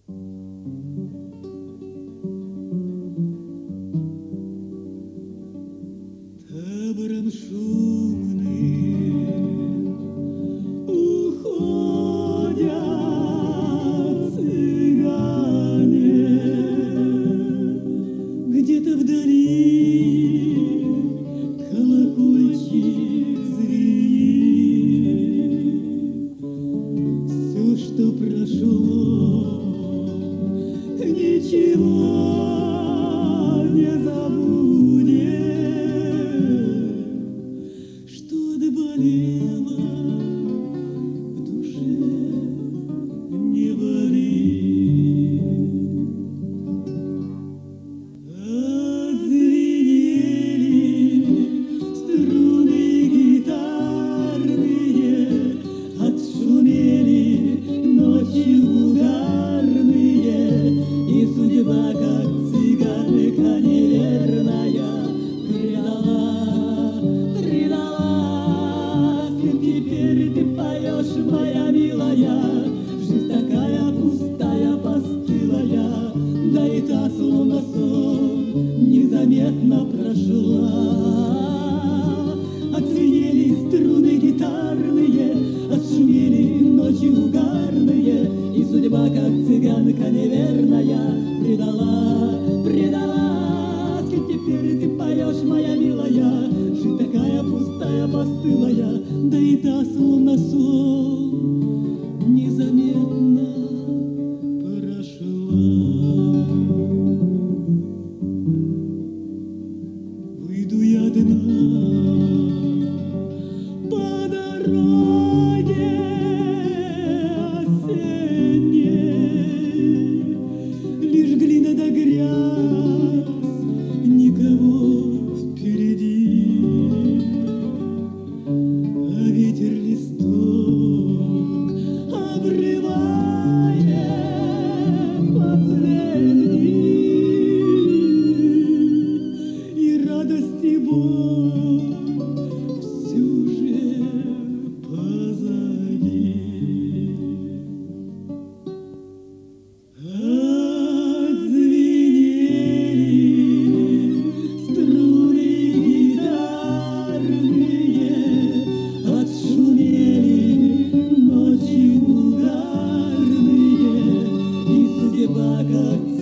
Табором шумным уходят цыгане. Где-то вдали колокольчик звенит. Все, что прошло, ничего не забудет. Что доболело в душе, не болит. Отзвенели струны гитарные, отшумели ночи угарные, и судьба, как цыганка неверная, предала. Теперь ты поешь, моя милая, жизнь такая пустая, постылая, да и та, словно сон, незаметно прошла. Отзвенели струны гитарные, отшумели ночи угарные, и судьба, как цыганка неверная, предала. Теперь ты поешь, моя милая, жизнь такая пустая, постылая, да и та, словно сон, незаметно прошла. Выйду я одна по дороге осенней, лишь глина да грязь, никого впереди, а ветер листок обрывает последний, и радость и боль все же позади. Как